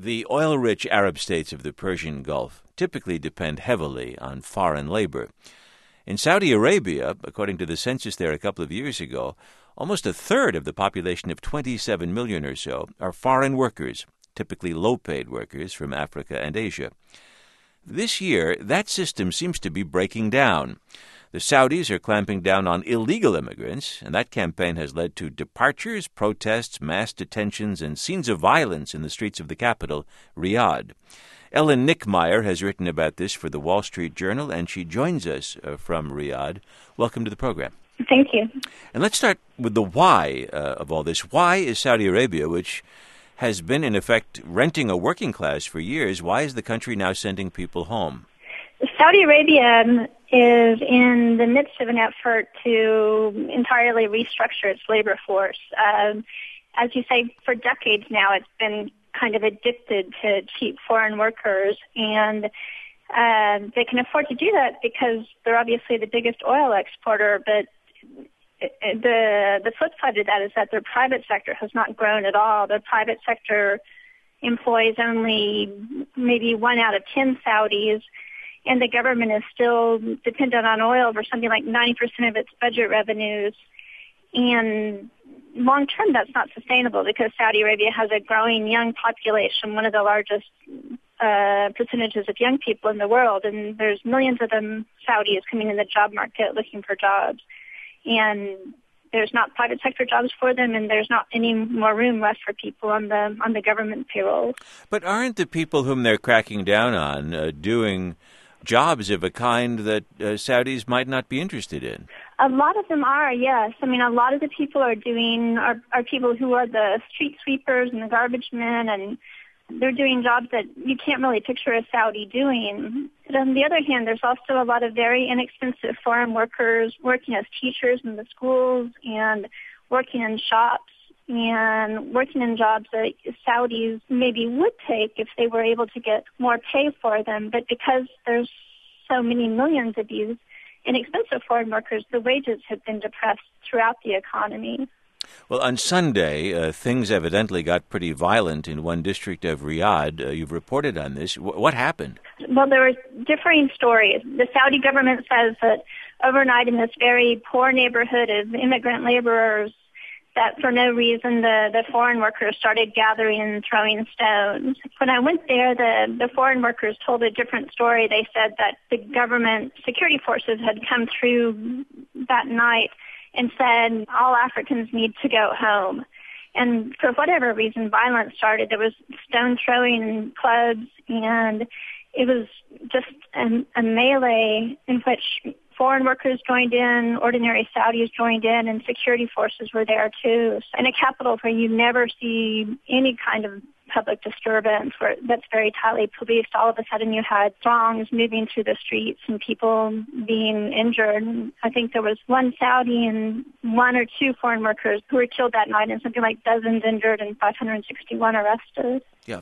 The oil-rich Arab states of the Persian Gulf typically depend heavily on foreign labor. In Saudi Arabia, according to the census there a couple of years ago, almost a third of the population of 27 million or so are foreign workers, typically low-paid workers from Africa and Asia. This year, that system seems to be breaking down. The Saudis are clamping down on illegal immigrants, and that campaign has led to departures, protests, mass detentions, and scenes of violence in the streets of the capital, Riyadh. Ellen Nickmeyer has written about this for the Wall Street Journal, and she joins us from Riyadh. Welcome to the program. Thank you. And let's start with the why of all this. Why is Saudi Arabia, which has been, in effect, renting a working class for years, why is the country now sending people home? Saudi Arabia is in the midst of an effort to entirely restructure its labor force. As you say, for decades now, it's been kind of addicted to cheap foreign workers, and they can afford to do that because they're obviously the biggest oil exporter, but the flip side of that is that their private sector has not grown at all. The private sector employs only maybe 1 out of 10 Saudis, and the government is still dependent on oil for something like 90% of its budget revenues. And long term, that's not sustainable because Saudi Arabia has a growing young population, one of the largest percentages of young people in the world, and there's millions of them Saudis coming in the job market looking for jobs. And there's not private sector jobs for them, and there's not any more room left for people on the government payroll. But aren't the people whom they're cracking down on doing jobs of a kind that Saudis might not be interested in? A lot of them are, yes. I mean, a lot of the people are people who are the street sweepers and the garbage men, and they're doing jobs that you can't really picture a Saudi doing. But on the other hand, there's also a lot of very inexpensive foreign workers working as teachers in the schools and working in shops and working in jobs that Saudis maybe would take if they were able to get more pay for them. But because there's so many millions of these inexpensive foreign workers, the wages have been depressed throughout the economy. Well, on Sunday, things evidently got pretty violent in one district of Riyadh. You've reported on this. What happened? Well, there were differing stories. The Saudi government says that overnight in this very poor neighborhood of immigrant laborers, that for no reason the foreign workers started gathering and throwing stones. When I went there, the foreign workers told a different story. They said that the government security forces had come through that night and said all Africans need to go home. And for whatever reason, violence started. There was stone throwing in clubs, and it was just a melee in which foreign workers joined in, ordinary Saudis joined in, and security forces were there too. In a capital where you never see any kind of public disturbance, where that's very tightly policed, all of a sudden you had throngs moving through the streets and people being injured. I think there was one Saudi and 1 or 2 foreign workers who were killed that night, and something like dozens injured and 561 arrested. Yeah,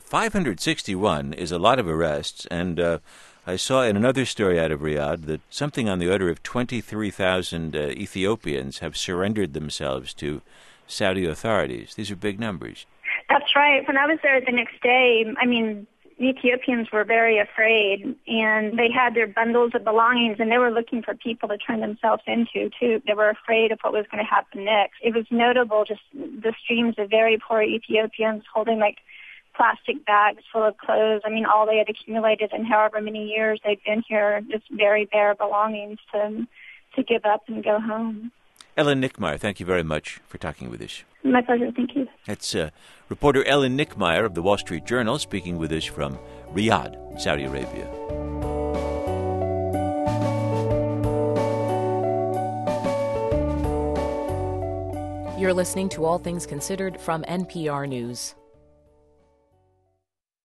561 is a lot of arrests, and I saw in another story out of Riyadh that something on the order of 23,000 Ethiopians have surrendered themselves to Saudi authorities. These are big numbers. That's right. When I was there the next day, I mean, the Ethiopians were very afraid, and they had their bundles of belongings, and they were looking for people to turn themselves into, too. They were afraid of what was going to happen next. It was notable, just the streams of very poor Ethiopians holding, like, plastic bags full of clothes. I mean, all they had accumulated in however many years they'd been here, just very bare belongings to give up and go home. Ellen Nickmeyer, thank you very much for talking with us. My pleasure. Thank you. That's reporter Ellen Nickmeyer of the Wall Street Journal speaking with us from Riyadh, Saudi Arabia. You're listening to All Things Considered from NPR News.